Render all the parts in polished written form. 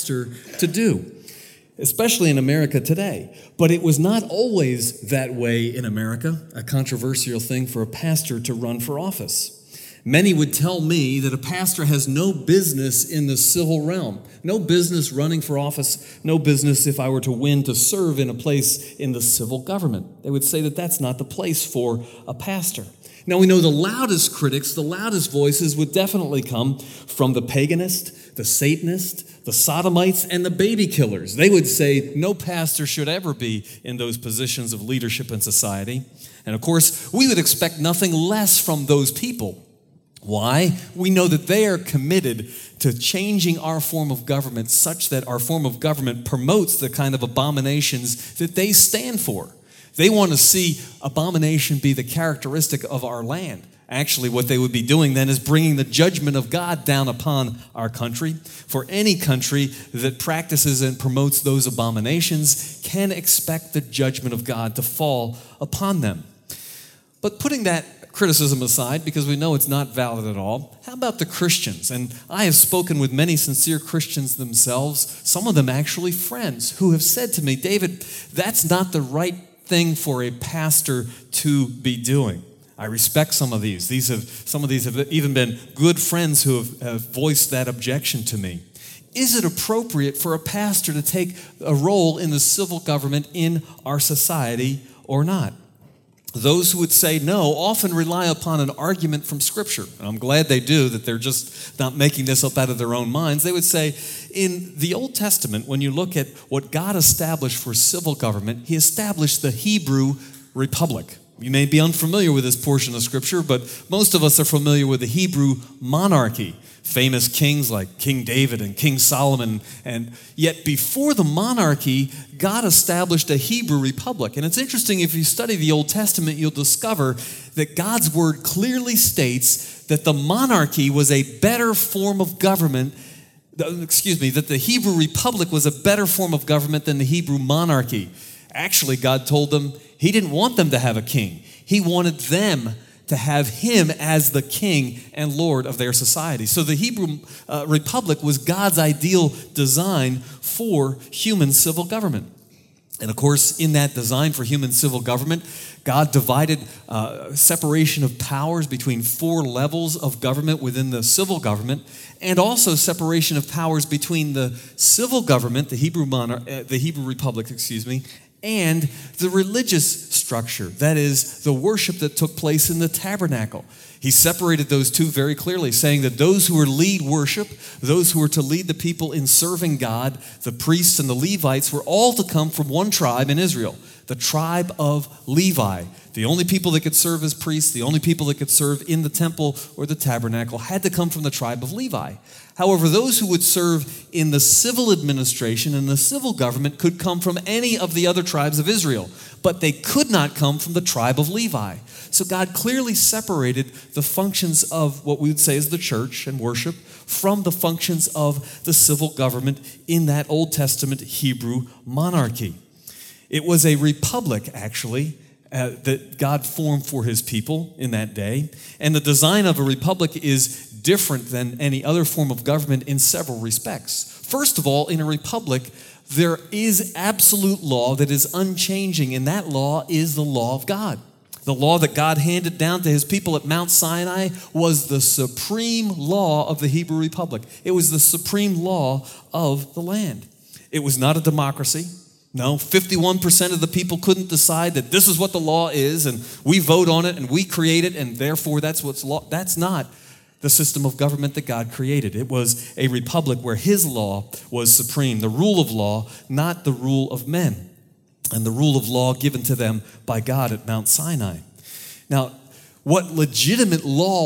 to do, especially in America today. But it was not always that way in America, a controversial thing for a pastor to run for office. Many would tell me that a pastor has no business in the civil realm, no business running for office, no business if I were to win to serve in a place in the civil government. They would say that that's not the place for a pastor. Now we know the loudest critics, the loudest voices would definitely come from the paganist, the Satanist, the sodomites, and the baby killers. They would say no pastor should ever be in those positions of leadership in society. And of course, we would expect nothing less from those people. Why? We know that they are committed to changing our form of government such that our form of government promotes the kind of abominations that they stand for. They want to see abomination be the characteristic of our land. Actually, what they would be doing then is bringing the judgment of God down upon our country. For any country that practices and promotes those abominations can expect the judgment of God to fall upon them. But putting that criticism aside, because we know it's not valid at all, how about the Christians? And I have spoken with many sincere Christians themselves, some of them actually friends, who have said to me, David, that's not the right thing for a pastor to be doing. I respect some of these. Some of these have even been good friends who have voiced that objection to me. Is it appropriate for a pastor to take a role in the civil government in our society or not? Those who would say no often rely upon an argument from Scripture. And I'm glad they do, that they're just not making this up out of their own minds. They would say, in the Old Testament, when you look at what God established for civil government, He established the Hebrew Republic. You may be unfamiliar with this portion of Scripture, but most of us are familiar with the Hebrew monarchy. Famous kings like King David and King Solomon. And yet before the monarchy, God established a Hebrew republic. And it's interesting, if you study the Old Testament, you'll discover that God's word clearly states that the monarchy was a better form of government. That the Hebrew republic was a better form of government than the Hebrew monarchy. Actually, God told them He didn't want them to have a king. He wanted them to have Him as the king and Lord of their society. So the Hebrew Republic was God's ideal design for human civil government. And of course, in that design for human civil government, God divided separation of powers between 4 levels of government within the civil government, and also separation of powers between the civil government, the Hebrew Republic, and the religious structure, that is, the worship that took place in the tabernacle. He separated those two very clearly, saying that those who were lead worship, those who were to lead the people in serving God, the priests and the Levites, were all to come from one tribe in Israel, the tribe of Levi. The only people that could serve as priests, the only people that could serve in the temple or the tabernacle had to come from the tribe of Levi. However, those who would serve in the civil administration and the civil government could come from any of the other tribes of Israel, but they could not come from the tribe of Levi. So God clearly separated the functions of what we would say is the church and worship from the functions of the civil government in that Old Testament Hebrew monarchy. It was a republic, actually, that God formed for His people in that day. And the design of a republic is different than any other form of government in several respects. First of all, in a republic, there is absolute law that is unchanging, and that law is the law of God. The law that God handed down to His people at Mount Sinai was the supreme law of the Hebrew Republic. It was the supreme law of the land. It was not a democracy. No, 51% of the people couldn't decide that this is what the law is, and we vote on it, and we create it, and therefore that's what's law. That's not the system of government that God created. It was a republic where His law was supreme, the rule of law, not the rule of men, and the rule of law given to them by God at Mount Sinai. Now, what legitimate law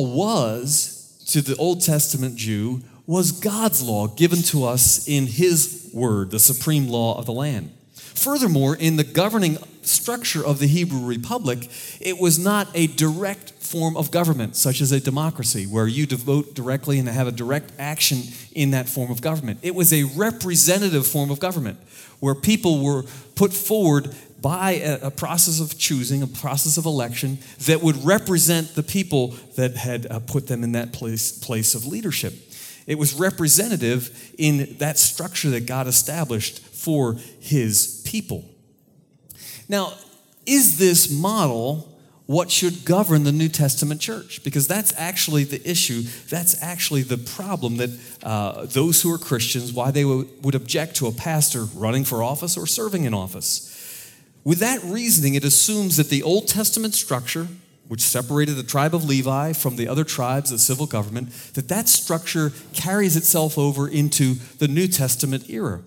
was to the Old Testament Jew was God's law given to us in His word, the supreme law of the land. Furthermore, in the governing structure of the Hebrew Republic, it was not a direct form of government, such as a democracy, where you vote directly and have a direct action in that form of government. It was a representative form of government, where people were put forward by a process of choosing, a process of election, that would represent the people that had put them in that place of leadership. It was representative in that structure that God established for his people. Now, is this model what should govern the New Testament church? Because that's actually the issue. That's actually the problem that those who are Christians, why they would object to a pastor running for office or serving in office. With that reasoning, it assumes that the Old Testament structure, which separated the tribe of Levi from the other tribes of civil government, that structure carries itself over into the New Testament era.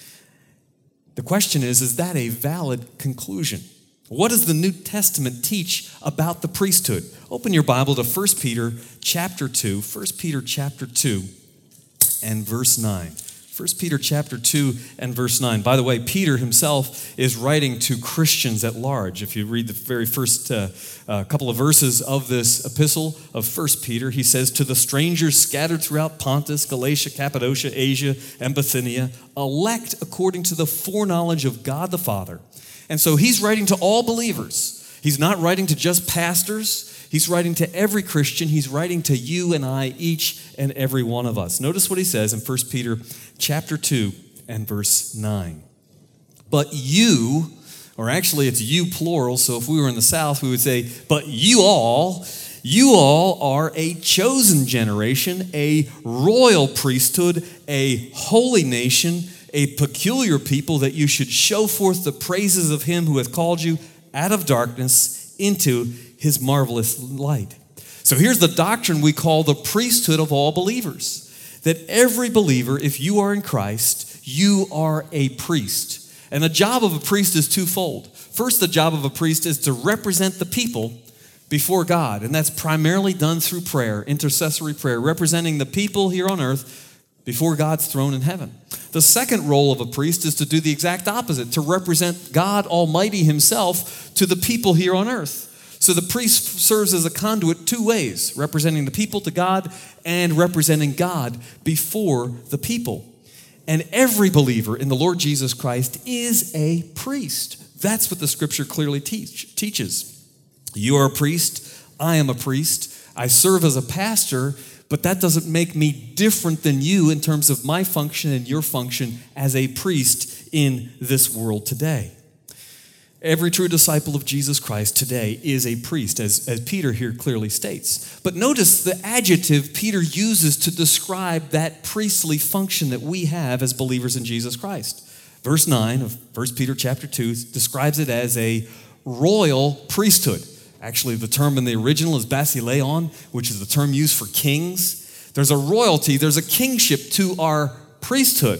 The question is that a valid conclusion? What does the New Testament teach about the priesthood? Open your Bible to 1 Peter chapter 2, 1 Peter chapter 2 and verse 9. 1 Peter chapter 2 and verse 9. By the way, Peter himself is writing to Christians at large. If you read the very first couple of verses of this epistle of 1 Peter, he says, "To the strangers scattered throughout Pontus, Galatia, Cappadocia, Asia, and Bithynia, elect according to the foreknowledge of God the Father." And so he's writing to all believers. He's not writing to just pastors. He's writing to every Christian. He's writing to you and I, each and every one of us. Notice what he says in 1 Peter chapter 2 and verse 9. "But you," or actually it's you plural, so if we were in the South, we would say, "But you all are a chosen generation, a royal priesthood, a holy nation, a peculiar people, that you should show forth the praises of him who hath called you out of darkness into his marvelous light." So here's the doctrine we call the priesthood of all believers. That every believer, if you are in Christ, you are a priest. And the job of a priest is twofold. First, the job of a priest is to represent the people before God. And that's primarily done through prayer, intercessory prayer, representing the people here on earth before God's throne in heaven. The second role of a priest is to do the exact opposite, to represent God Almighty himself to the people here on earth. So the priest serves as a conduit two ways, representing the people to God and representing God before the people. And every believer in the Lord Jesus Christ is a priest. That's what the scripture clearly teaches. You are a priest, I am a priest, I serve as a pastor, but that doesn't make me different than you in terms of my function and your function as a priest in this world today. Every true disciple of Jesus Christ today is a priest, as Peter here clearly states. But notice the adjective Peter uses to describe that priestly function that we have as believers in Jesus Christ. Verse 9 of 1 Peter chapter 2 describes it as a royal priesthood. Actually, the term in the original is basileon, which is the term used for kings. There's a royalty, there's a kingship to our priesthood.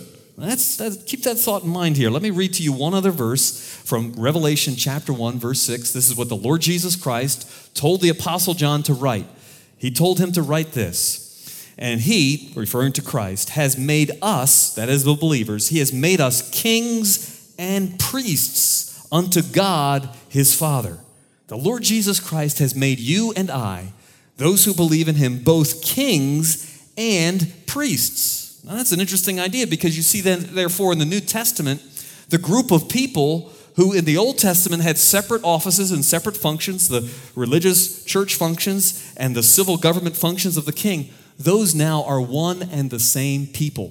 Keep that thought in mind here. Let me read to you one other verse from Revelation chapter 1, verse 6. This is what the Lord Jesus Christ told the Apostle John to write. He told him to write this. "And he," referring to Christ, "has made us," that is the believers, "he has made us kings and priests unto God his Father." The Lord Jesus Christ has made you and I, those who believe in him, both kings and priests. Now that's an interesting idea, because you see then, therefore, in the New Testament, the group of people who in the Old Testament had separate offices and separate functions, the religious church functions and the civil government functions of the king, those now are one and the same people.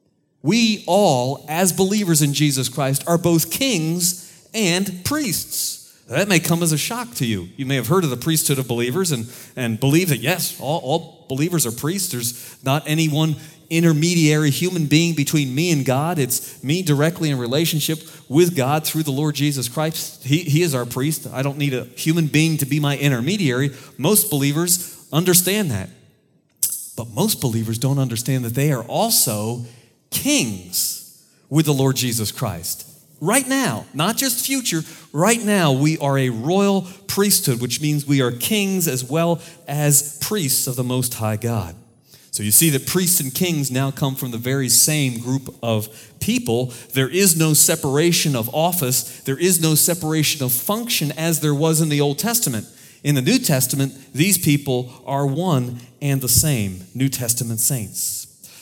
We all, as believers in Jesus Christ, are both kings and priests. That may come as a shock to you. You may have heard of the priesthood of believers and believe that, yes, all believers are priests. There's not any one intermediary human being between me and God. It's me directly in relationship with God through the Lord Jesus Christ. He is our priest. I don't need a human being to be my intermediary. Most believers understand that. But most believers don't understand that they are also kings with the Lord Jesus Christ. Right now, not just future, right now we are a royal priesthood, which means we are kings as well as priests of the Most High God. So you see that priests and kings now come from the very same group of people. There is no separation of office. There is no separation of function as there was in the Old Testament. In the New Testament, these people are one and the same, New Testament saints.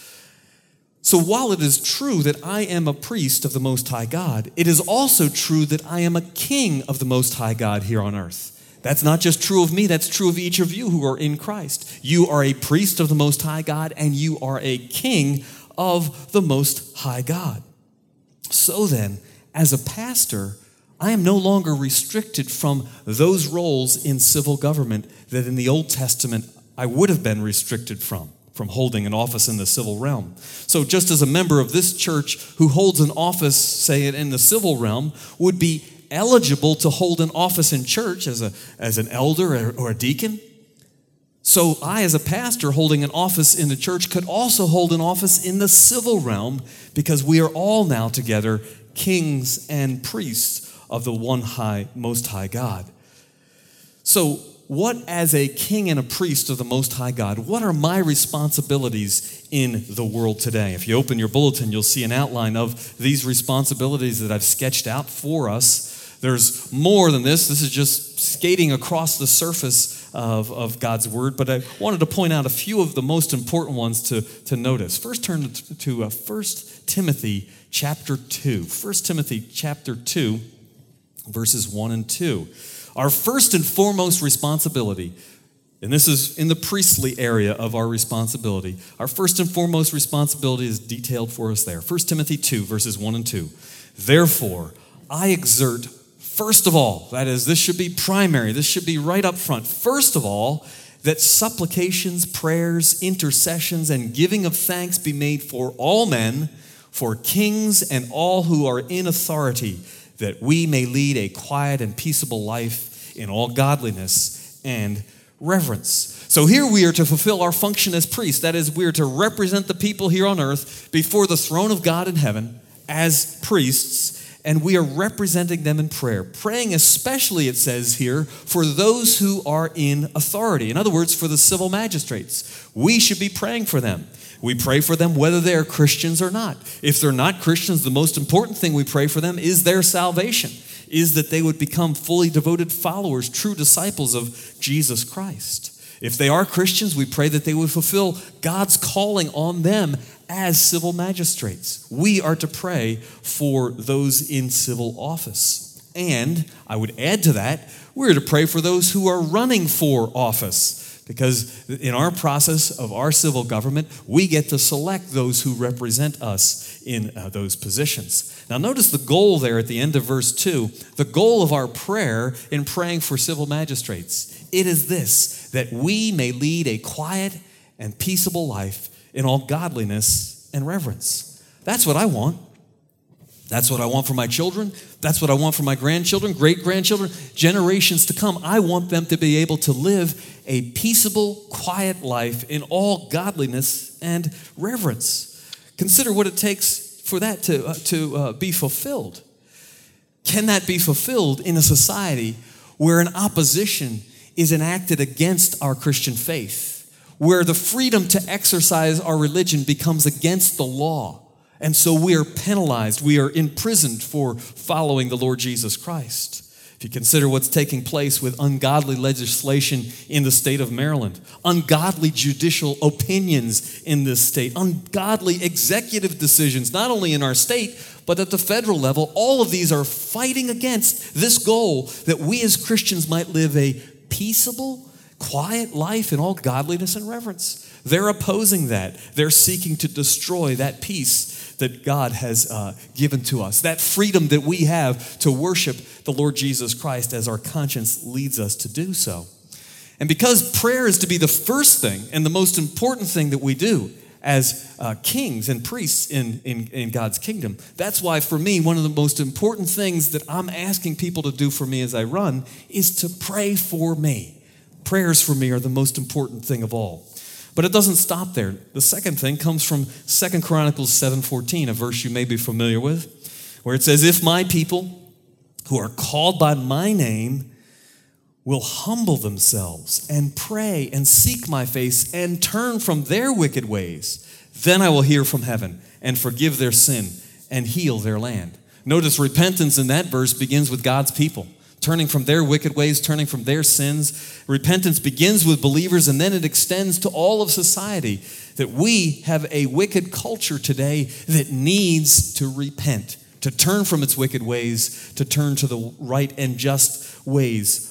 So while it is true that I am a priest of the Most High God, it is also true that I am a king of the Most High God here on earth. That's not just true of me, that's true of each of you who are in Christ. You are a priest of the Most High God, and you are a king of the Most High God. So then, as a pastor, I am no longer restricted from those roles in civil government that in the Old Testament I would have been restricted from holding an office in the civil realm. So just as a member of this church who holds an office, say in the civil realm, would be eligible to hold an office in church as an elder or a deacon, so I, as a pastor holding an office in the church, could also hold an office in the civil realm, because we are all now together kings and priests of the one Most High God. So what, as a king and a priest of the Most High God, what are my responsibilities in the world today? If you open your bulletin, you'll see an outline of these responsibilities that I've sketched out for us. There's more than this. This is just skating across the surface of God's Word, but I wanted to point out a few of the most important ones to notice. First, turn to 1 Timothy chapter 2. 1 Timothy chapter 2, verses 1 and 2. Our first and foremost responsibility, and this is in the priestly area of our responsibility, our first and foremost responsibility is detailed for us there. 1 Timothy 2, verses 1 and 2. Therefore, I exert, first of all, that is, this should be primary, this should be right up front. First of all, that supplications, prayers, intercessions, and giving of thanks be made for all men, for kings and all who are in authority, that we may lead a quiet and peaceable life in all godliness and reverence. So here we are to fulfill our function as priests. That is, we are to represent the people here on earth before the throne of God in heaven as priests, and we are representing them in prayer. Praying especially, it says here, for those who are in authority. In other words, for the civil magistrates. We should be praying for them. We pray for them whether they are Christians or not. If they're not Christians, the most important thing we pray for them is their salvation, is that they would become fully devoted followers, true disciples of Jesus Christ. If they are Christians, we pray that they would fulfill God's calling on them as civil magistrates. We are to pray for those in civil office. And I would add to that, we're to pray for those who are running for office. Because in our process of our civil government, we get to select those who represent us in those positions. Now notice the goal there at the end of verse 2, the goal of our prayer in praying for civil magistrates. It is this, that we may lead a quiet and peaceable life in all godliness and reverence. That's what I want. That's what I want for my children. That's what I want for my grandchildren, great-grandchildren, generations to come. I want them to be able to live a peaceable, quiet life in all godliness and reverence. Consider what it takes for that to be fulfilled. Can that be fulfilled in a society where an opposition is enacted against our Christian faith, where the freedom to exercise our religion becomes against the law? And so we are penalized, we are imprisoned for following the Lord Jesus Christ. If you consider what's taking place with ungodly legislation in the state of Maryland, ungodly judicial opinions in this state, ungodly executive decisions, not only in our state, but at the federal level, all of these are fighting against this goal that we as Christians might live a peaceable, quiet life in all godliness and reverence. They're opposing that. They're seeking to destroy that peace that God has given to us, that freedom that we have to worship the Lord Jesus Christ as our conscience leads us to do so. And because prayer is to be the first thing and the most important thing that we do as kings and priests in God's kingdom, that's why for me, one of the most important things that I'm asking people to do for me as I run is to pray for me. Prayers for me are the most important thing of all. But it doesn't stop there. The second thing comes from 2 Chronicles 7:14, a verse you may be familiar with, where it says, if my people who are called by my name will humble themselves and pray and seek my face and turn from their wicked ways, then I will hear from heaven and forgive their sin and heal their land. Notice repentance in that verse begins with God's people. Turning from their wicked ways, turning from their sins. Repentance begins with believers, and then it extends to all of society. That we have a wicked culture today that needs to repent, to turn from its wicked ways, to turn to the right and just ways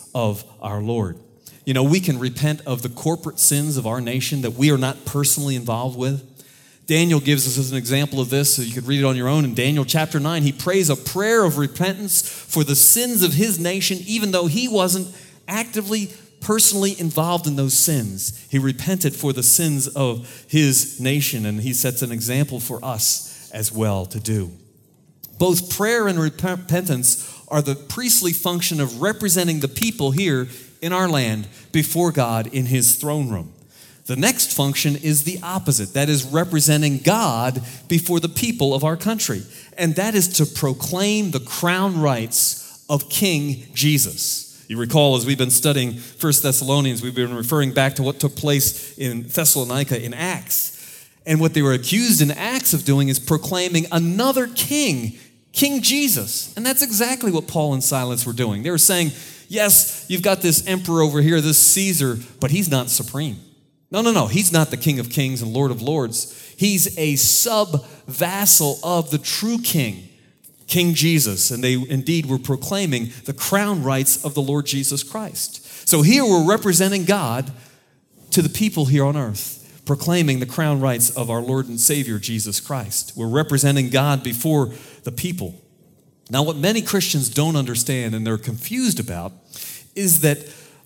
of our Lord. You know, we can repent of the corporate sins of our nation that we are not personally involved with. Daniel gives us as an example of this, so you could read it on your own. In Daniel chapter 9, he prays a prayer of repentance for the sins of his nation, even though he wasn't actively, personally involved in those sins. He repented for the sins of his nation, and he sets an example for us as well to do. Both prayer and repentance are the priestly function of representing the people here in our land before God in his throne room. The next function is the opposite. That is representing God before the people of our country. And that is to proclaim the crown rights of King Jesus. You recall, as we've been studying 1 Thessalonians, we've been referring back to what took place in Thessalonica in Acts. And what they were accused in Acts of doing is proclaiming another king, King Jesus. And that's exactly what Paul and Silas were doing. They were saying, yes, you've got this emperor over here, this Caesar, but he's not supreme. No. He's not the King of Kings and Lord of Lords. He's a sub-vassal of the true king, King Jesus. And they indeed were proclaiming the crown rights of the Lord Jesus Christ. So here we're representing God to the people here on earth, proclaiming the crown rights of our Lord and Savior, Jesus Christ. We're representing God before the people. Now, what many Christians don't understand and they're confused about is that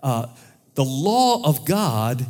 the law of God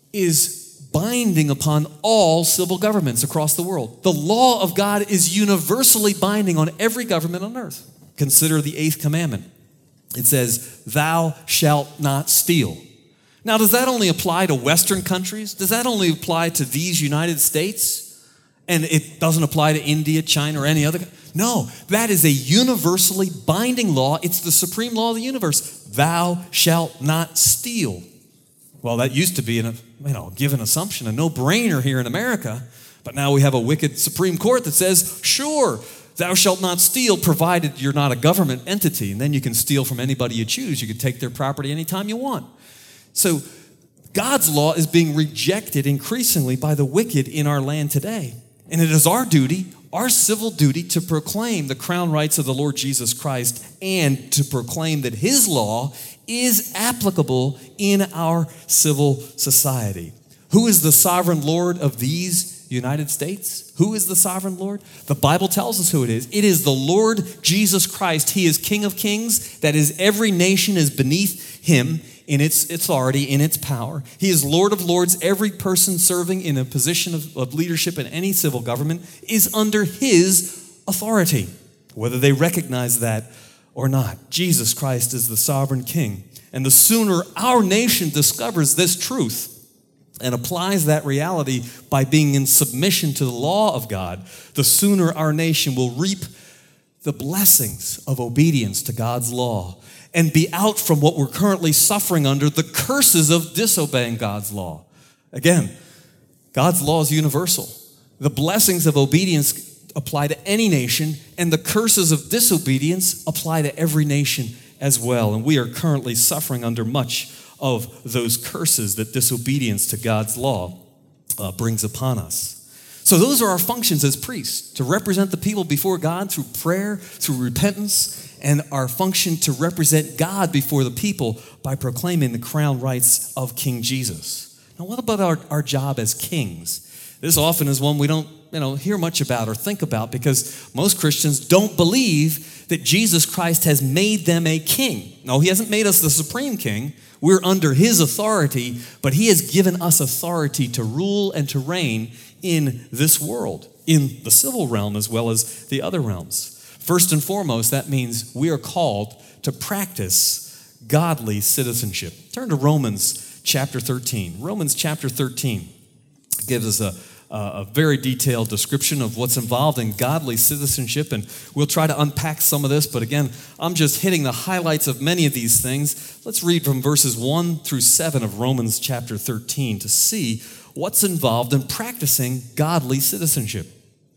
is binding upon all civil governments across the world. The law of God is universally binding on every government on earth. Consider the 8th commandment. It says, "Thou shalt not steal." Now, does that only apply to Western countries? Does that only apply to these United States? And it doesn't apply to India, China, or any other? No, that is a universally binding law. It's the supreme law of the universe. Thou shalt not steal. Well, that used to be a given assumption, a no-brainer here in America. But now we have a wicked Supreme Court that says, sure, thou shalt not steal, provided you're not a government entity. And then you can steal from anybody you choose. You can take their property anytime you want. So God's law is being rejected increasingly by the wicked in our land today. And it is our duty, our civil duty, to proclaim the crown rights of the Lord Jesus Christ and to proclaim that his law is applicable in our civil society. Who is the sovereign Lord of these United States? Who is the sovereign Lord? The Bible tells us who it is. It is the Lord Jesus Christ. He is King of Kings. That is, every nation is beneath him in its authority, in its power. He is Lord of Lords. Every person serving in a position of leadership in any civil government is under his authority, whether they recognize that or not. Jesus Christ is the sovereign King. And the sooner our nation discovers this truth and applies that reality by being in submission to the law of God, the sooner our nation will reap the blessings of obedience to God's law and be out from what we're currently suffering under, the curses of disobeying God's law. Again, God's law is universal. The blessings of obedience apply to any nation, and the curses of disobedience apply to every nation as well. And we are currently suffering under much of those curses that disobedience to God's law brings upon us. So those are our functions as priests, to represent the people before God through prayer, through repentance, and our function to represent God before the people by proclaiming the crown rights of King Jesus. Now, what about our job as kings? This often is one we don't hear much about or think about because most Christians don't believe that Jesus Christ has made them a king. No, he hasn't made us the supreme king. We're under his authority, but he has given us authority to rule and to reign in this world, in the civil realm as well as the other realms. First and foremost, that means we are called to practice godly citizenship. Turn to Romans chapter 13. Romans chapter 13 gives us a very detailed description of what's involved in godly citizenship, and we'll try to unpack some of this, but again, I'm just hitting the highlights of many of these things. Let's read from verses 1 through 7 of Romans chapter 13 to see what's involved in practicing godly citizenship.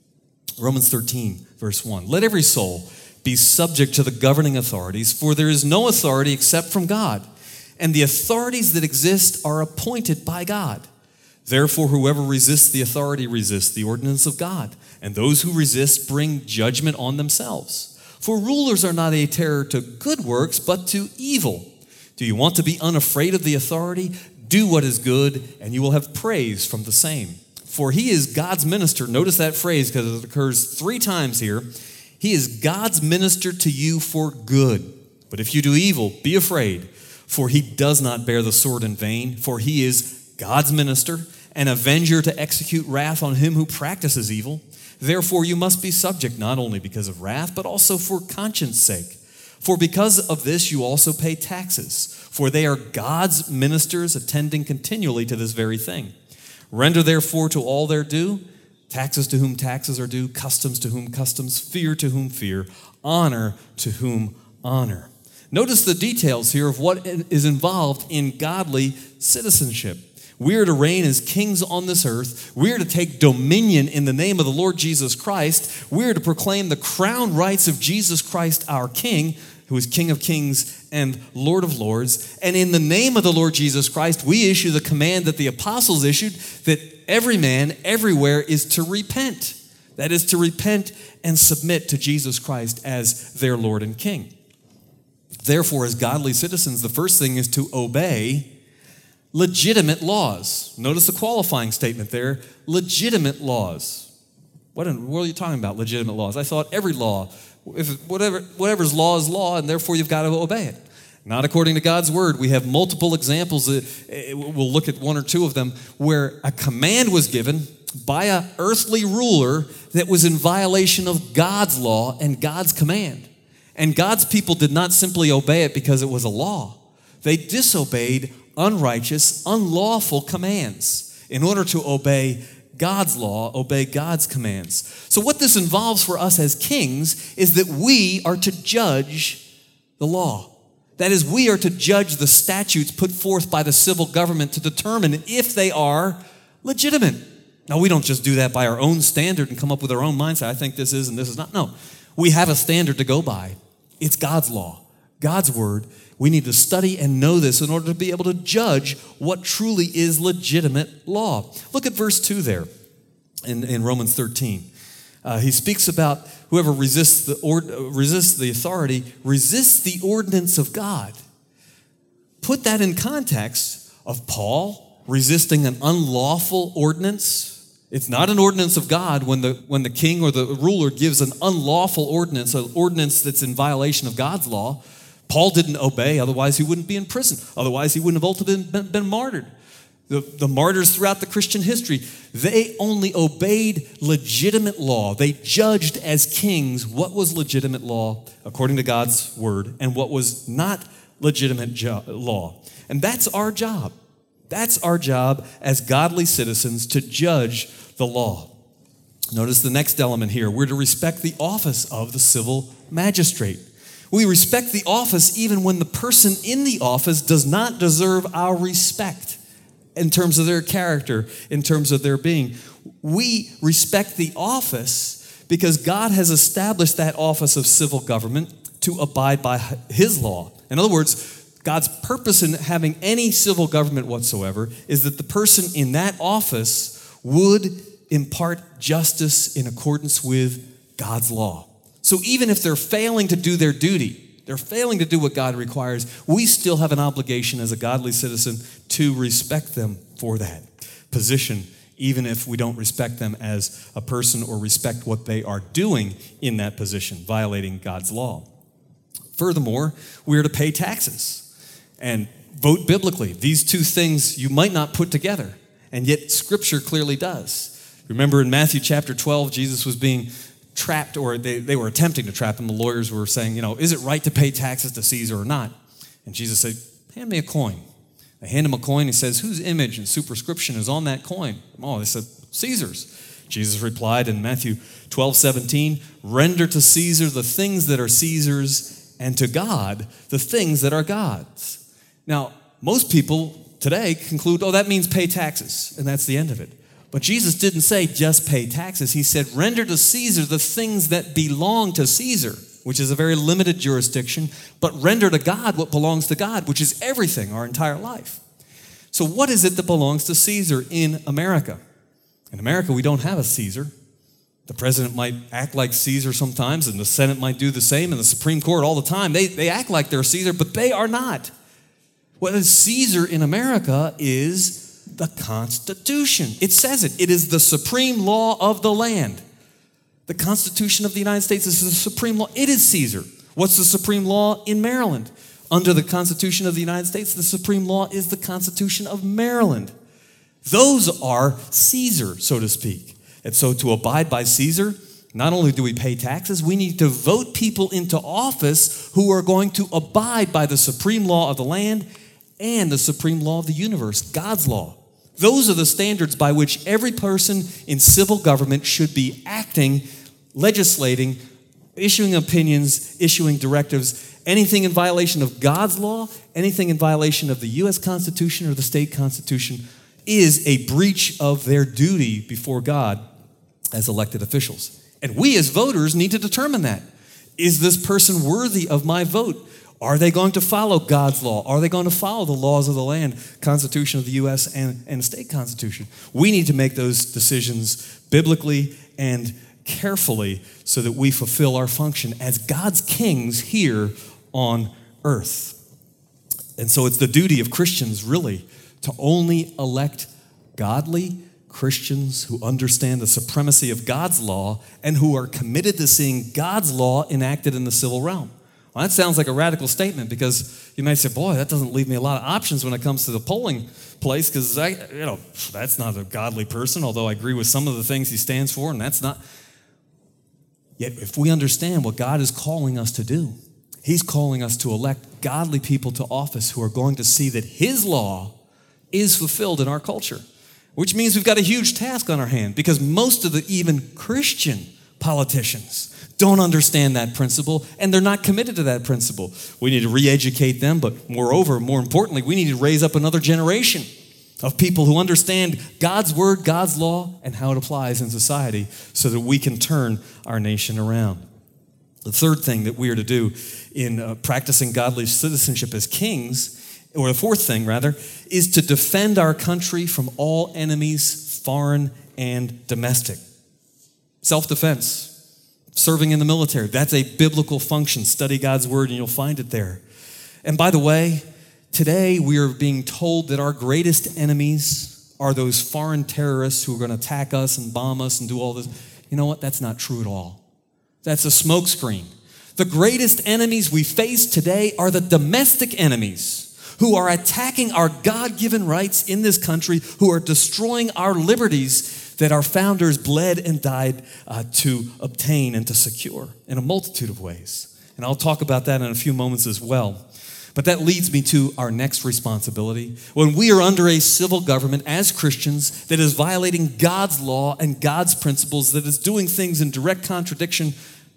Romans 13, verse 1. Let every soul be subject to the governing authorities, for there is no authority except from God, and the authorities that exist are appointed by God. Therefore, whoever resists the authority resists the ordinance of God, and those who resist bring judgment on themselves. For rulers are not a terror to good works, but to evil. Do you want to be unafraid of the authority? Do what is good, and you will have praise from the same. For he is God's minister. Notice that phrase because it occurs 3 times here. He is God's minister to you for good. But if you do evil, be afraid, for he does not bear the sword in vain, for he is God's minister, an avenger to execute wrath on him who practices evil. Therefore you must be subject not only because of wrath, but also for conscience sake. For because of this you also pay taxes, for they are God's ministers attending continually to this very thing. Render therefore to all their due, taxes to whom taxes are due, customs to whom customs, fear to whom fear, honor to whom honor. Notice the details here of what is involved in godly citizenship. We are to reign as kings on this earth. We are to take dominion in the name of the Lord Jesus Christ. We are to proclaim the crown rights of Jesus Christ, our King, who is King of kings and Lord of lords. And in the name of the Lord Jesus Christ, we issue the command that the apostles issued, that every man everywhere is to repent. That is to repent and submit to Jesus Christ as their Lord and King. Therefore, as godly citizens, the first thing is to obey legitimate laws. Notice the qualifying statement there, legitimate laws. What are you talking about, legitimate laws? I thought every law, whatever's law is law, and therefore you've got to obey it. Not according to God's word. We have multiple examples. We'll look at 1 or 2 of them where a command was given by an earthly ruler that was in violation of God's law and God's command. And God's people did not simply obey it because it was a law. They disobeyed unrighteous, unlawful commands in order to obey God's law, obey God's commands. So what this involves for us as kings is that we are to judge the law. That is, we are to judge the statutes put forth by the civil government to determine if they are legitimate. Now, we don't just do that by our own standard and come up with our own mindset. I think this is and this is not. No, we have a standard to go by. It's God's law, God's word. We need to study and know this in order to be able to judge what truly is legitimate law. Look at verse 2 there in Romans 13. He speaks about whoever resists the authority, resists the ordinance of God. Put that in context of Paul resisting an unlawful ordinance. It's not an ordinance of God when the king or the ruler gives an unlawful ordinance, an ordinance that's in violation of God's law. Paul didn't obey, otherwise he wouldn't be in prison. Otherwise he wouldn't have ultimately been martyred. The martyrs throughout the Christian history, they only obeyed legitimate law. They judged as kings what was legitimate law according to God's word and what was not legitimate law. And that's our job. That's our job as godly citizens, to judge the law. Notice the next element here. We're to respect the office of the civil magistrate. We respect the office even when the person in the office does not deserve our respect in terms of their character, in terms of their being. We respect the office because God has established that office of civil government to abide by His law. In other words, God's purpose in having any civil government whatsoever is that the person in that office would impart justice in accordance with God's law. So even if they're failing to do their duty, they're failing to do what God requires, we still have an obligation as a godly citizen to respect them for that position, even if we don't respect them as a person or respect what they are doing in that position, violating God's law. Furthermore, we are to pay taxes and vote biblically. These two things you might not put together, and yet Scripture clearly does. Remember in Matthew chapter 12, Jesus was being trapped, or they were attempting to trap him. The lawyers were saying, is it right to pay taxes to Caesar or not? And Jesus said, hand me a coin. They hand him a coin. He says, whose image and superscription is on that coin? Oh, they said, Caesar's. Jesus replied in Matthew 12:17, render to Caesar the things that are Caesar's, and to God the things that are God's. Now, most people today conclude, that means pay taxes, and that's the end of it. But Jesus didn't say just pay taxes. He said, render to Caesar the things that belong to Caesar, which is a very limited jurisdiction, but render to God what belongs to God, which is everything, our entire life. So what is it that belongs to Caesar in America? In America, we don't have a Caesar. The president might act like Caesar sometimes, and the Senate might do the same, and the Supreme Court all the time. They act like they're Caesar, but they are not. What is Caesar in America is the Constitution. It says it. It is the supreme law of the land. The Constitution of the United States is the supreme law. It is Caesar. What's the supreme law in Maryland? Under the Constitution of the United States, the supreme law is the Constitution of Maryland. Those are Caesar, so to speak. And so to abide by Caesar, not only do we pay taxes, we need to vote people into office who are going to abide by the supreme law of the land and the supreme law of the universe, God's law. Those are the standards by which every person in civil government should be acting, legislating, issuing opinions, issuing directives. Anything in violation of God's law, anything in violation of the U.S. Constitution or the state constitution is a breach of their duty before God as elected officials. And we as voters need to determine that. Is this person worthy of my vote? Are they going to follow God's law? Are they going to follow the laws of the land, Constitution of the U.S. and the state constitution? We need to make those decisions biblically and carefully so that we fulfill our function as God's kings here on earth. And so it's the duty of Christians, really, to only elect godly Christians who understand the supremacy of God's law and who are committed to seeing God's law enacted in the civil realm. Well, that sounds like a radical statement because you might say, boy, that doesn't leave me a lot of options when it comes to the polling place because that's not a godly person, although I agree with some of the things he stands for, and that's not. Yet if we understand what God is calling us to do, he's calling us to elect godly people to office who are going to see that his law is fulfilled in our culture, which means we've got a huge task on our hand because most of the even Christian politicians don't understand that principle, and they're not committed to that principle. We need to re-educate them, but moreover, more importantly, we need to raise up another generation of people who understand God's word, God's law, and how it applies in society so that we can turn our nation around. The third thing that we are to do in practicing godly citizenship as kings, or the fourth thing, rather, is to defend our country from all enemies, foreign and domestic. Self-defense. Serving in the military, that's a biblical function. Study God's word and you'll find it there. And by the way, today we are being told that our greatest enemies are those foreign terrorists who are going to attack us and bomb us and do all this. You know what? That's not true at all. That's a smokescreen. The greatest enemies we face today are the domestic enemies who are attacking our God-given rights in this country, who are destroying our liberties that our founders bled and died to obtain and to secure in a multitude of ways. And I'll talk about that in a few moments as well. But that leads me to our next responsibility. When we are under a civil government as Christians that is violating God's law and God's principles, that is doing things in direct contradiction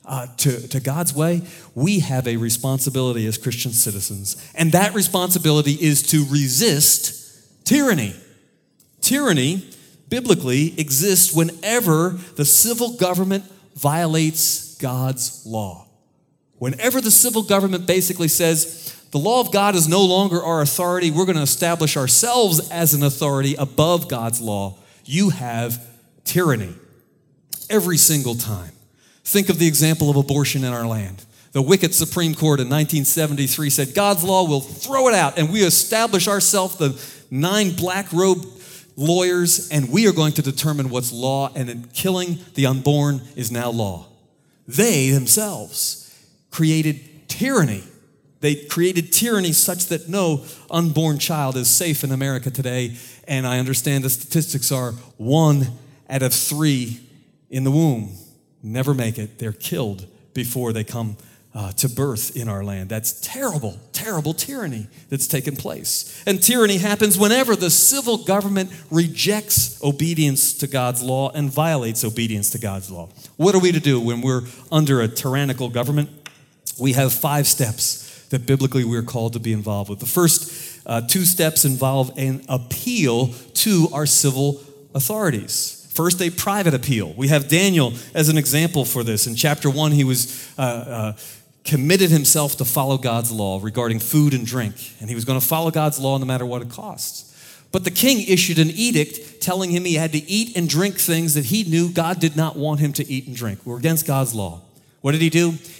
to God's way, we have a responsibility as Christian citizens. And that responsibility is to resist tyranny. Tyranny biblically exists whenever the civil government violates God's law. Whenever the civil government basically says, the law of God is no longer our authority, we're going to establish ourselves as an authority above God's law, you have tyranny. Every single time. Think of the example of abortion in our land. The wicked Supreme Court in 1973 said, God's law will throw it out, and we establish ourselves, the 9 black-robed lawyers, and we are going to determine what's law, and then killing the unborn is now law. They themselves created tyranny. They created tyranny such that no unborn child is safe in America today, and I understand the statistics are 1 out of 3 in the womb never make it. They're killed before they come to birth in our land. That's terrible, terrible tyranny that's taken place. And tyranny happens whenever the civil government rejects obedience to God's law and violates obedience to God's law. What are we to do when we're under a tyrannical government? We have 5 steps that biblically we're called to be involved with. The first 2 steps involve an appeal to our civil authorities. First, a private appeal. We have Daniel as an example for this. In chapter 1, he was committed himself to follow God's law regarding food and drink. And he was going to follow God's law no matter what it costs. But the king issued an edict telling him he had to eat and drink things that he knew God did not want him to eat and drink. We're against God's law. What did he do?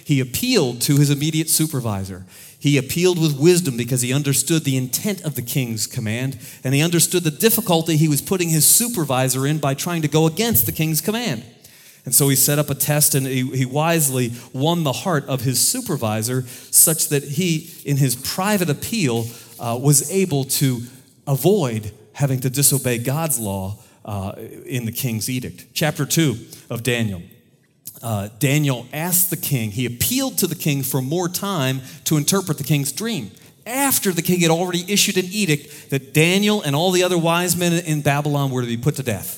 he appealed to his immediate supervisor. He appealed with wisdom because he understood the intent of the king's command, and he understood the difficulty he was putting his supervisor in by trying to go against the king's command. And so he set up a test, and he wisely won the heart of his supervisor such that he, in his private appeal, was able to avoid having to disobey God's law in the king's edict. Chapter 2 of Daniel. Daniel asked the king, he appealed to the king for more time to interpret the king's dream, after the king had already issued an edict that Daniel and all the other wise men in Babylon were to be put to death.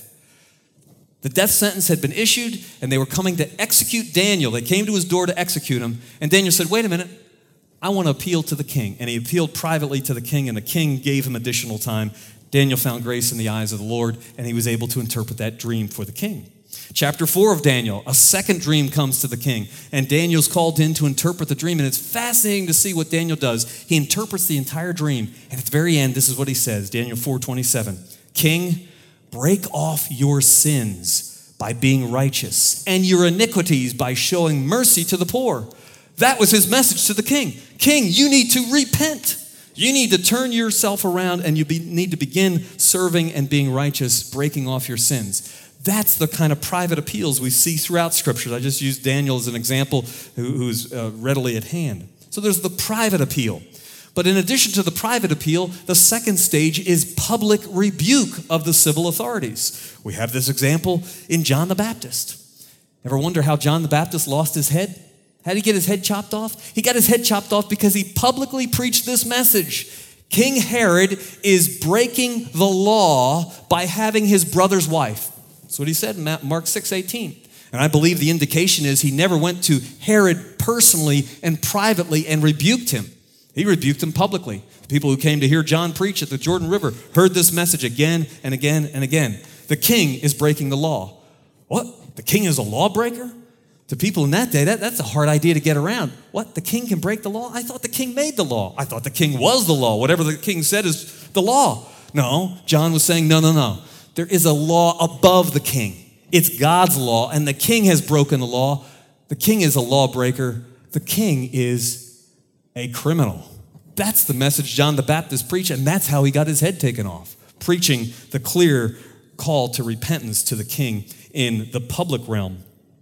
The death sentence had been issued, and they were coming to execute Daniel. They came to his door to execute him, and Daniel said, wait a minute, I want to appeal to the king. And he appealed privately to the king, and the king gave him additional time. Daniel found grace in the eyes of the Lord, and he was able to interpret that dream for the king. Chapter 4 of Daniel, a second dream comes to the king, and Daniel's called in to interpret the dream, and it's fascinating to see what Daniel does. He interprets the entire dream, and at the very end, this is what he says, Daniel 4:27. King, break off your sins by being righteous, and your iniquities by showing mercy to the poor. That was his message to the king. King, you need to repent. You need to turn yourself around, and you need to begin serving and being righteous, breaking off your sins. That's the kind of private appeals we see throughout Scripture. I just used Daniel as an example who's readily at hand. So there's the private appeal. But in addition to the private appeal, the second stage is public rebuke of the civil authorities. We have this example in John the Baptist. Ever wonder how John the Baptist lost his head? How did he get his head chopped off? He got his head chopped off because he publicly preached this message. King Herod is breaking the law by having his brother's wife. That's what he said in Mark 6:18. And I believe the indication is he never went to Herod personally and privately and rebuked him. He rebuked him publicly. The people who came to hear John preach at the Jordan River heard this message again and again and again. The king is breaking the law. What? The king is a lawbreaker? To people in that day, that's a hard idea to get around. What? The king can break the law? I thought the king made the law. I thought the king was the law. Whatever the king said is the law. No, John was saying, no. There is a law above the king. It's God's law, and the king has broken the law. The king is a lawbreaker. The king is a criminal. That's the message John the Baptist preached, and that's how he got his head taken off, preaching the clear call to repentance to the king in the public realm.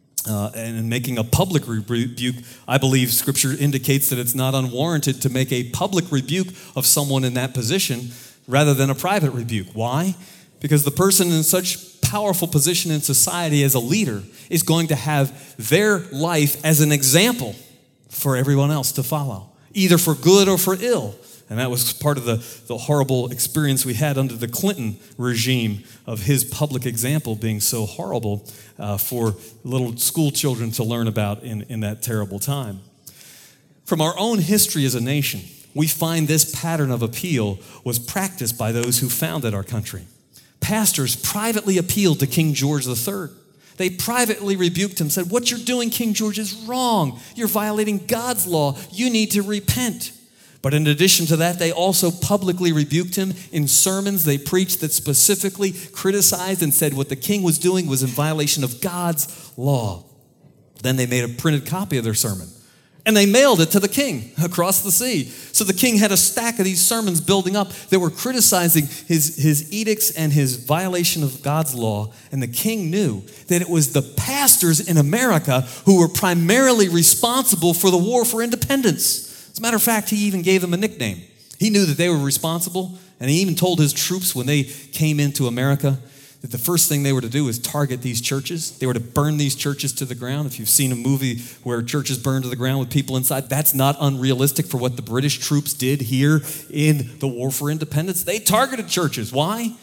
And making a public rebuke, I believe Scripture indicates that it's not unwarranted to make a public rebuke of someone in that position rather than a private rebuke. Why? Because the person in such powerful position in society as a leader is going to have their life as an example for everyone else to follow, either for good or for ill. And that was part of the horrible experience we had under the Clinton regime of his public example being so horrible for little school children to learn about in that terrible time. From our own history as a nation, we find this pattern of appeal was practiced by those who founded our country. Pastors privately appealed to King George III. They privately rebuked him, said, "What you're doing, King George, is wrong. You're violating God's law. You need to repent." But in addition to that, they also publicly rebuked him in sermons they preached that specifically criticized and said what the king was doing was in violation of God's law. Then they made a printed copy of their sermon, and they mailed it to the king across the sea. So the king had a stack of these sermons building up that were criticizing his edicts and his violation of God's law. And the king knew that it was the pastors in America who were primarily responsible for the war for independence. As a matter of fact, he even gave them a nickname. He knew that they were responsible, and he even told his troops when they came into America that the first thing they were to do was target these churches. They were to burn these churches to the ground. If you've seen a movie where churches burned to the ground with people inside, that's not unrealistic for what the British troops did here in the War for Independence. They targeted churches. Why?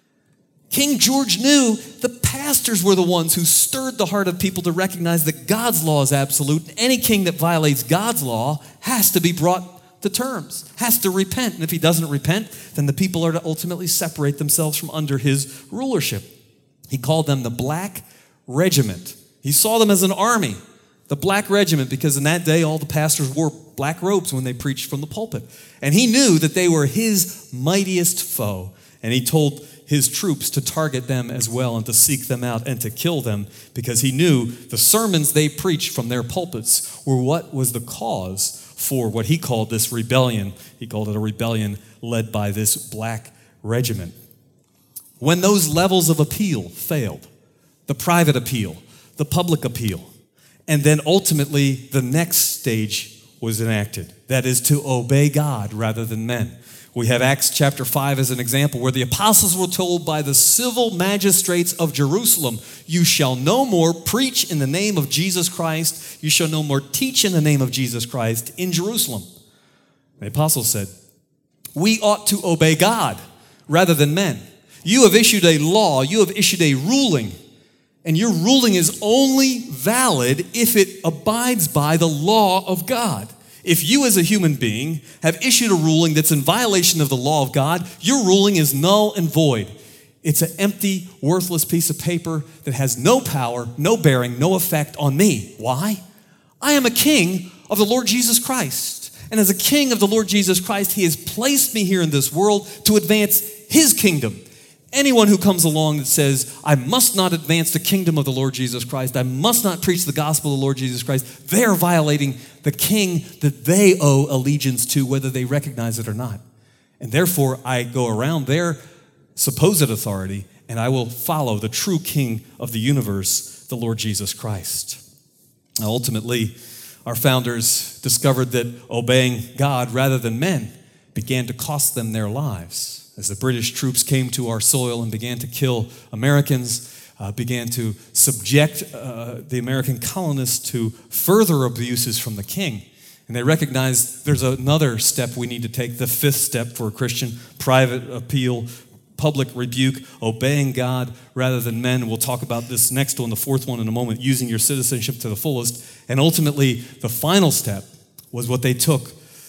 King George knew the pastors were the ones who stirred the heart of people to recognize that God's law is absolute. Any king that violates God's law has to be brought to terms, has to repent. And if he doesn't repent, then the people are to ultimately separate themselves from under his rulership. He called them the Black Regiment. He saw them as an army, the Black Regiment, because in that day all the pastors wore black robes when they preached from the pulpit. And he knew that they were his mightiest foe. And he told his troops to target them as well and to seek them out and to kill them, because he knew the sermons they preached from their pulpits were what was the cause for what he called this rebellion. He called it a rebellion led by this black regiment. When those levels of appeal failed, the private appeal, the public appeal, and then ultimately the next stage was enacted. That is to obey God rather than men. We have Acts chapter 5 as an example where the apostles were told by the civil magistrates of Jerusalem, "You shall no more preach in the name of Jesus Christ. You shall no more teach in the name of Jesus Christ in Jerusalem." The apostles said, "We ought to obey God rather than men. You have issued a law, you have issued a ruling, and your ruling is only valid if it abides by the law of God. If you as a human being have issued a ruling that's in violation of the law of God, your ruling is null and void. It's an empty, worthless piece of paper that has no power, no bearing, no effect on me. Why? I am a king of the Lord Jesus Christ. And as a king of the Lord Jesus Christ, he has placed me here in this world to advance his kingdom. Anyone who comes along that says, I must not advance the kingdom of the Lord Jesus Christ, I must not preach the gospel of the Lord Jesus Christ, they are violating the king that they owe allegiance to, whether they recognize it or not. And therefore, I go around their supposed authority, and I will follow the true king of the universe, the Lord Jesus Christ. Now, ultimately, our founders discovered that obeying God rather than men began to cost them their lives. As the British troops came to our soil and began to kill Americans, began to subject the American colonists to further abuses from the king. And they recognized there's another step we need to take, the fifth step for a Christian: private appeal, public rebuke, obeying God rather than men. We'll talk about this next one, the fourth one, in a moment, using your citizenship to the fullest. And ultimately, the final step was what they took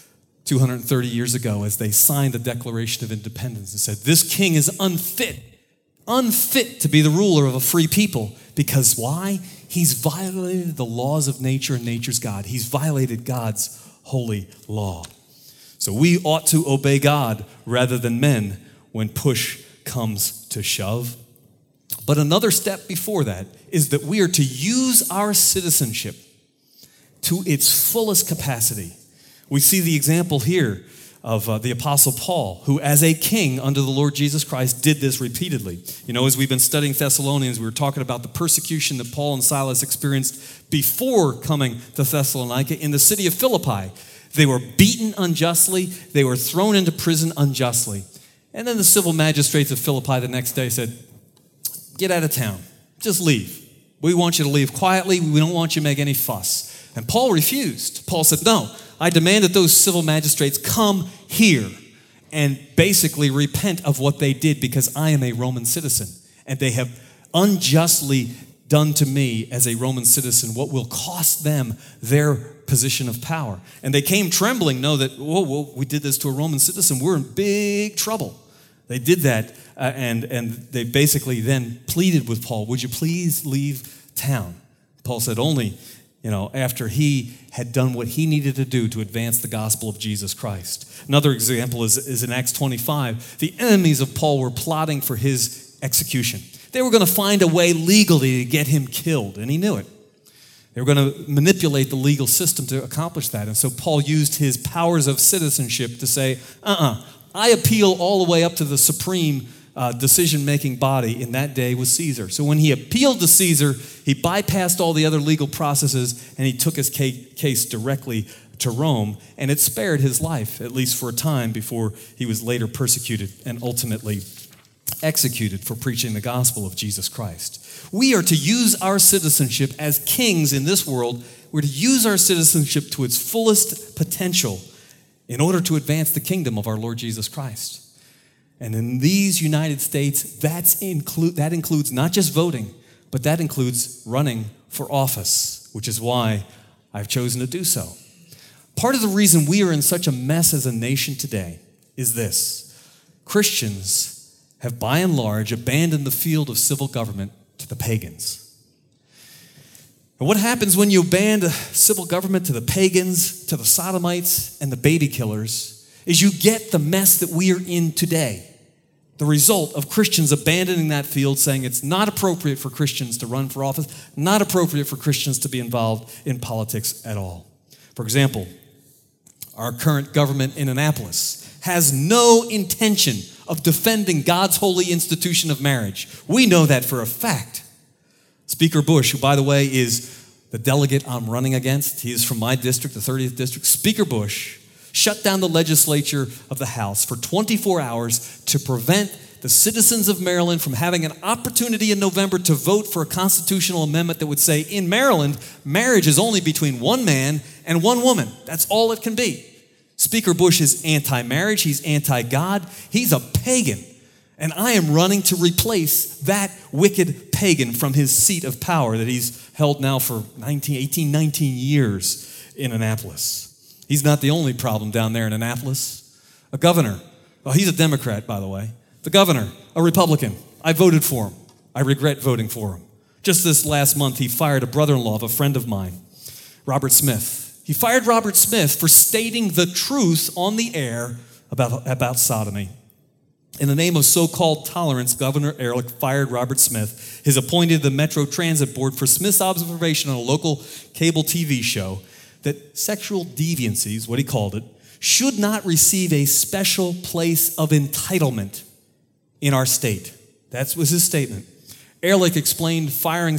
230 years ago as they signed the Declaration of Independence and said, this king is unfit to be the ruler of a free people. Because why? He's violated the laws of nature and nature's God. He's violated God's holy law. So we ought to obey God rather than men when push comes to shove. But another step before that is that we are to use our citizenship to its fullest capacity. We see the example here of the Apostle Paul, who as a king under the Lord Jesus Christ did this repeatedly. You know, as we've been studying Thessalonians, we were talking about the persecution that Paul and Silas experienced before coming to Thessalonica in the city of Philippi. They were beaten unjustly. They were thrown into prison unjustly. And then the civil magistrates of Philippi the next day said, get out of town. Just leave. We want you to leave quietly. We don't want you to make any fuss. And Paul refused. Paul said, no, I demand that those civil magistrates come here and basically repent of what they did, because I am a Roman citizen. And they have unjustly done to me as a Roman citizen what will cost them their position of power. And they came trembling, know that, whoa, we did this to a Roman citizen. We're in big trouble. They did that, and they basically then pleaded with Paul, would you please leave town? Paul said, only after he had done what he needed to do to advance the gospel of Jesus Christ. Another example is in Acts 25. The enemies of Paul were plotting for his execution. They were going to find a way legally to get him killed, and he knew it. They were going to manipulate the legal system to accomplish that. And so Paul used his powers of citizenship to say, I appeal all the way up to the supreme decision-making body in that day was Caesar. So when he appealed to Caesar, he bypassed all the other legal processes and he took his case directly to Rome, and it spared his life, at least for a time, before he was later persecuted and ultimately executed for preaching the gospel of Jesus Christ. We are to use our citizenship as kings in this world. We're to use our citizenship to its fullest potential in order to advance the kingdom of our Lord Jesus Christ. And in these United States, that includes not just voting, but that includes running for office, which is why I've chosen to do so. Part of the reason we are in such a mess as a nation today is this: Christians have by and large abandoned the field of civil government to the pagans. And what happens when you abandon civil government to the pagans, to the sodomites, and the baby killers is you get the mess that we are in today. The result of Christians abandoning that field, saying it's not appropriate for Christians to run for office, not appropriate for Christians to be involved in politics at all. For example, our current government in Annapolis has no intention of defending God's holy institution of marriage. We know that for a fact. Speaker Bush, who, by the way, is the delegate I'm running against, he is from my district, the 30th district. Speaker Bush shut down the legislature of the House for 24 hours to prevent the citizens of Maryland from having an opportunity in November to vote for a constitutional amendment that would say, in Maryland, marriage is only between one man and one woman. That's all it can be. Speaker Bush is anti-marriage. He's anti-God. He's a pagan. And I am running to replace that wicked pagan from his seat of power that he's held now for 19 years in Annapolis. He's not the only problem down there in Annapolis. A governor, well, he's a Democrat, by the way. The governor, a Republican. I voted for him. I regret voting for him. Just this last month, he fired a brother-in-law of a friend of mine, Robert Smith. He fired Robert Smith for stating the truth on the air about sodomy. In the name of so-called tolerance, Governor Ehrlich fired Robert Smith, his appointed the Metro Transit Board, for Smith's observation on a local cable TV show that sexual deviancies, what he called it, should not receive a special place of entitlement in our state. That was his statement. Ehrlich explained firing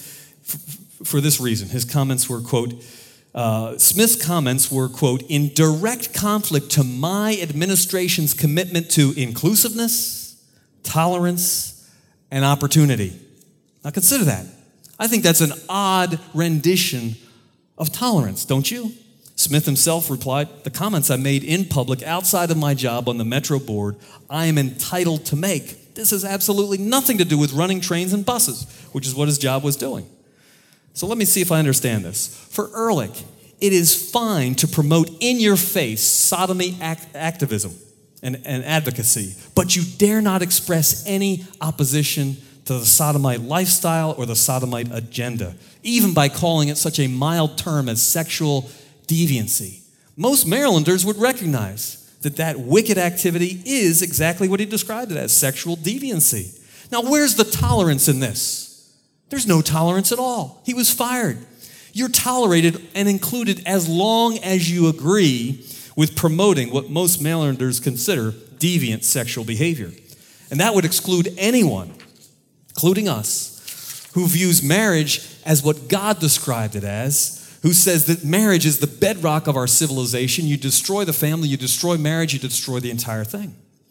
Smith for this reason. His comments were, quote, Smith's comments were, quote, in direct conflict to my administration's commitment to inclusiveness, tolerance, and opportunity. Now consider that. I think that's an odd rendition of tolerance, don't you? Smith himself replied, the comments I made in public outside of my job on the Metro Board, I am entitled to make. This has absolutely nothing to do with running trains and buses, which is what his job was doing. So let me see if I understand this. For Ehrlich, it is fine to promote in-your-face sodomy activism and advocacy, but you dare not express any opposition to the sodomite lifestyle or the sodomite agenda, even by calling it such a mild term as sexual deviancy. Most Marylanders would recognize that wicked activity is exactly what he described it as, sexual deviancy. Now, where's the tolerance in this? There's no tolerance at all. He was fired. You're tolerated and included as long as you agree with promoting what most Marylanders consider deviant sexual behavior. And that would exclude anyone, including us, who views marriage as what God described it as, who says that marriage is the bedrock of our civilization. You destroy the family, you destroy marriage, you destroy the entire thing.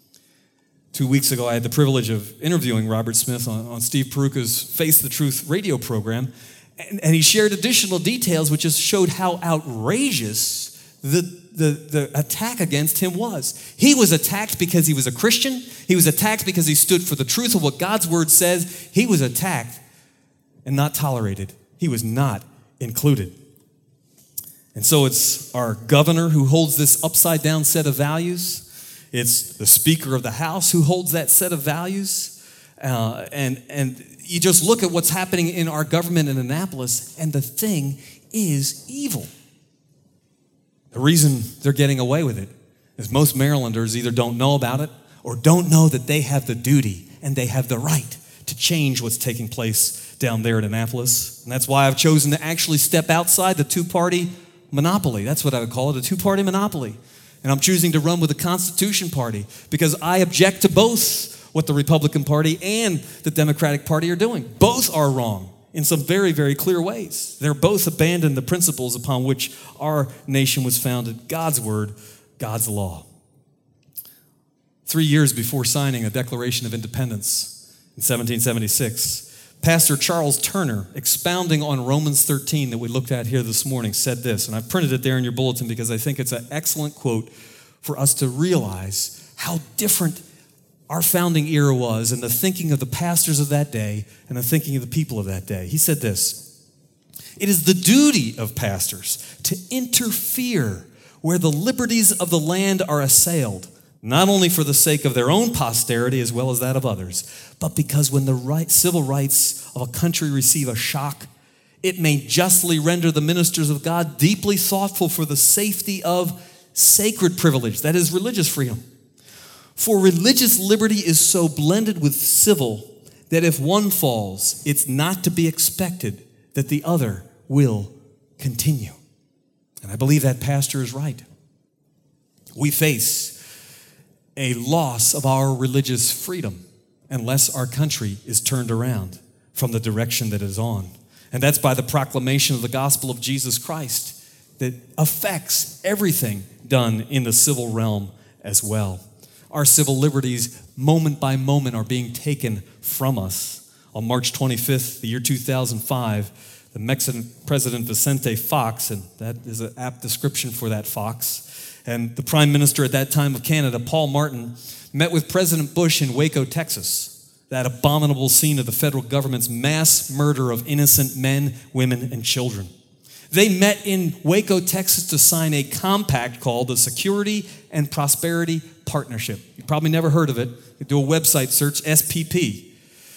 2 weeks ago, I had the privilege of interviewing Robert Smith on Steve Peruka's Face the Truth radio program, and he shared additional details which just showed how outrageous the attack against him was. He was attacked because he was a Christian. He was attacked because he stood for the truth of what God's word says. He was attacked and not tolerated. He was not included. And so it's our governor who holds this upside down set of values. It's the Speaker of the House who holds that set of values. And you just look at what's happening in our government in Annapolis, and the thing is evil. The reason they're getting away with it is most Marylanders either don't know about it or don't know that they have the duty and they have the right to change what's taking place down there in Annapolis. And that's why I've chosen to actually step outside the two-party monopoly. That's what I would call it, a two-party monopoly. And I'm choosing to run with the Constitution Party because I object to both what the Republican Party and the Democratic Party are doing. Both are wrong in some very, very clear ways. They're both abandoned the principles upon which our nation was founded, God's word, God's law. 3 years before signing a Declaration of Independence in 1776, Pastor Charles Turner, expounding on Romans 13 that we looked at here this morning, said this, and I've printed it there in your bulletin because I think it's an excellent quote for us to realize how different our founding era was and the thinking of the pastors of that day and the thinking of the people of that day. He said this, it is the duty of pastors to interfere where the liberties of the land are assailed, not only for the sake of their own posterity as well as that of others, but because when the civil rights of a country receive a shock, it may justly render the ministers of God deeply thoughtful for the safety of sacred privilege, that is religious freedom. For religious liberty is so blended with civil that if one falls, it's not to be expected that the other will continue. And I believe that pastor is right. We face a loss of our religious freedom unless our country is turned around from the direction that it is on. And that's by the proclamation of the gospel of Jesus Christ that affects everything done in the civil realm as well. Our civil liberties, moment by moment, are being taken from us. On March 25th, the year 2005, the Mexican President Vicente Fox, and that is an apt description for that fox, and the Prime Minister at that time of Canada, Paul Martin, met with President Bush in Waco, Texas, that abominable scene of the federal government's mass murder of innocent men, women, and children. They met in Waco, Texas to sign a compact called the Security and Prosperity Partnership. You probably never heard of it. You do a website search, SPP.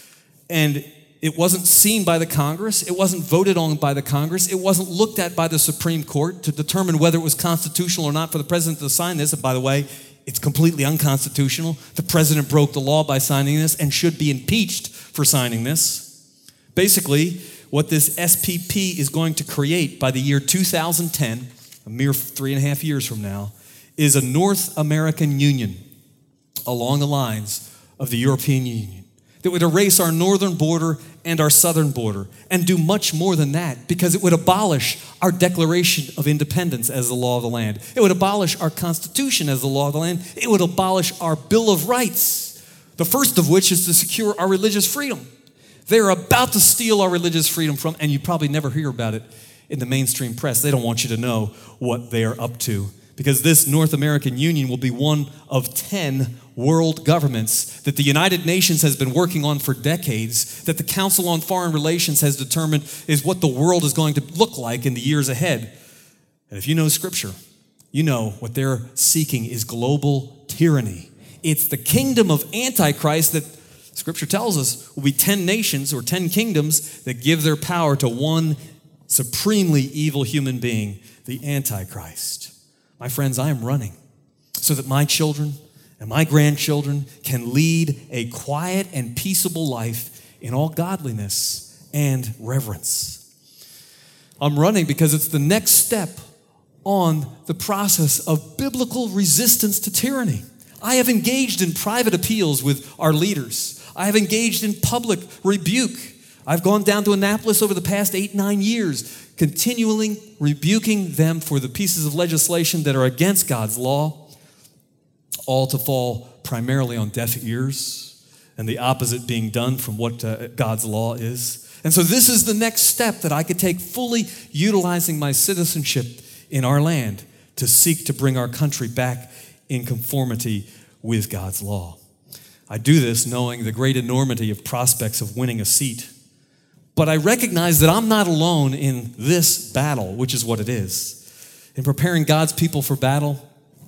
And it wasn't seen by the Congress. It wasn't voted on by the Congress. It wasn't looked at by the Supreme Court to determine whether it was constitutional or not for the president to sign this. And by the way, it's completely unconstitutional. The president broke the law by signing this and should be impeached for signing this. Basically, what this SPP is going to create by the year 2010, a mere 3.5 years from now, is a North American Union along the lines of the European Union that would erase our northern border and our southern border and do much more than that because it would abolish our Declaration of Independence as the law of the land. It would abolish our Constitution as the law of the land. It would abolish our Bill of Rights, the first of which is to secure our religious freedom. They're about to steal our religious freedom from, and you probably never hear about it in the mainstream press. They don't want you to know what they are up to because this North American Union will be one of 10 world governments that the United Nations has been working on for decades, that the Council on Foreign Relations has determined is what the world is going to look like in the years ahead. And if you know Scripture, you know what they're seeking is global tyranny. It's the kingdom of Antichrist that Scripture tells us will be 10 nations or 10 kingdoms that give their power to one supremely evil human being, the Antichrist. My friends, I am running so that my children and my grandchildren can lead a quiet and peaceable life in all godliness and reverence. I'm running because it's the next step on the process of biblical resistance to tyranny. I have engaged in private appeals with our leaders. I have engaged in public rebuke. I've gone down to Annapolis over the past 8-9 years, continually rebuking them for the pieces of legislation that are against God's law, all to fall primarily on deaf ears, and the opposite being done from what God's law is. And so this is the next step that I could take, fully utilizing my citizenship in our land to seek to bring our country back in conformity with God's law. I do this knowing the great enormity of prospects of winning a seat. But I recognize that I'm not alone in this battle, which is what it is. In preparing God's people for battle,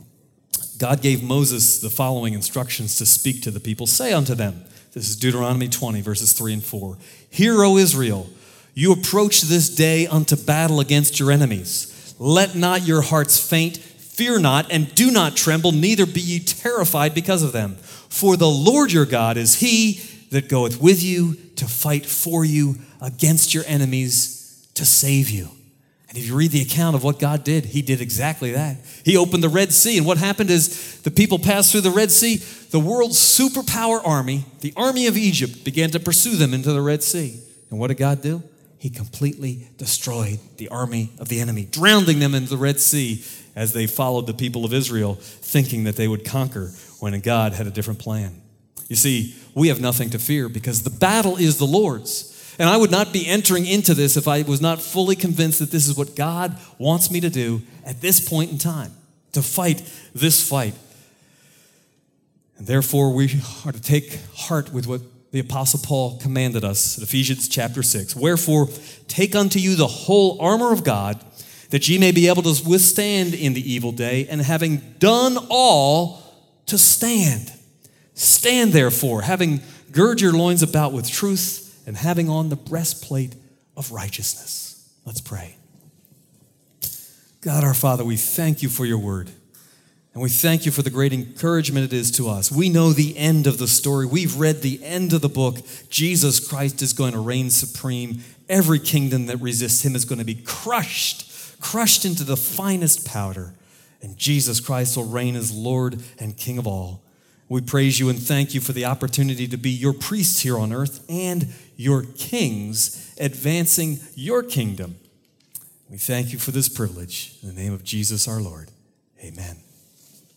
God gave Moses the following instructions to speak to the people. Say unto them, this is Deuteronomy 20, verses 3 and 4. Hear, O Israel, you approach this day unto battle against your enemies. Let not your hearts faint, fear not, and do not tremble, neither be ye terrified because of them. For the Lord your God is he that goeth with you to fight for you against your enemies to save you. And if you read the account of what God did, he did exactly that. He opened the Red Sea, and what happened is the people passed through the Red Sea. The world's superpower army, the army of Egypt, began to pursue them into the Red Sea. And what did God do? He completely destroyed the army of the enemy, drowning them into the Red Sea as they followed the people of Israel, thinking that they would conquer when God had a different plan. You see, we have nothing to fear because the battle is the Lord's. And I would not be entering into this if I was not fully convinced that this is what God wants me to do at this point in time, to fight this fight. And therefore, we are to take heart with what the Apostle Paul commanded us in Ephesians chapter 6. Wherefore, take unto you the whole armor of God, that ye may be able to withstand in the evil day, and having done all, to stand. Stand therefore, having girded your loins about with truth, and having on the breastplate of righteousness. Let's pray. God our Father, we thank you for your word. And we thank you for the great encouragement it is to us. We know the end of the story. We've read the end of the book. Jesus Christ is going to reign supreme. Every kingdom that resists him is going to be crushed into the finest powder. And Jesus Christ will reign as Lord and King of all. We praise you and thank you for the opportunity to be your priests here on earth and your kings advancing your kingdom. We thank you for this privilege. In the name of Jesus our Lord, amen.